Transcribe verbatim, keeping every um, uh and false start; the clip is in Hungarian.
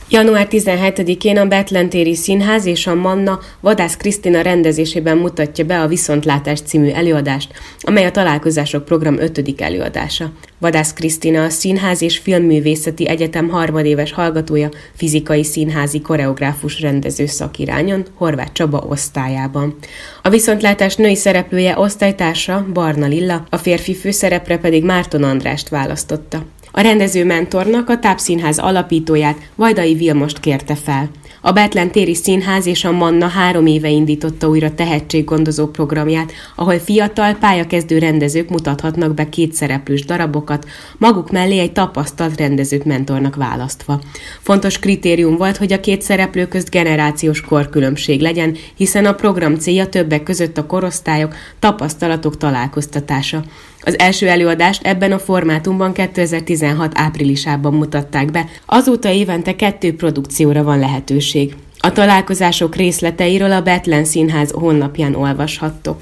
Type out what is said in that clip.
január tizenhetedikén a Bethlen téri színház és a Manna Vadász Krisztina rendezésében mutatja be a Viszontlátás című előadást, amely a Találkozások program ötödik előadása. Vadász Krisztina a Színház és Filmművészeti Egyetem harmadéves hallgatója, fizikai színházi koreográfus rendező szakirányon, Horváth Csaba osztályában. A Viszontlátás női szereplője osztálytársa Barna Lilla, a férfi főszerepre pedig Márton Andrást választotta. A rendező mentornak a Tápszínház alapítóját, Vajdai Vilmost kérte fel. A Bethlen téri színház és a Manna három éve indította újra tehetséggondozó programját, ahol fiatal, pályakezdő rendezők mutathatnak be kétszereplős darabokat, maguk mellé egy tapasztalt rendezőt mentornak választva. Fontos kritérium volt, hogy a két szereplő közt generációs korkülönbség legyen, hiszen a program célja többek között a korosztályok, tapasztalatok találkoztatása. Az első előadást ebben a formátumban kétezer-tizenhat áprilisában mutatták be, azóta évente kettő produkcióra van lehetőség. A találkozások részleteiről a Bethlen Színház honlapján olvashattok.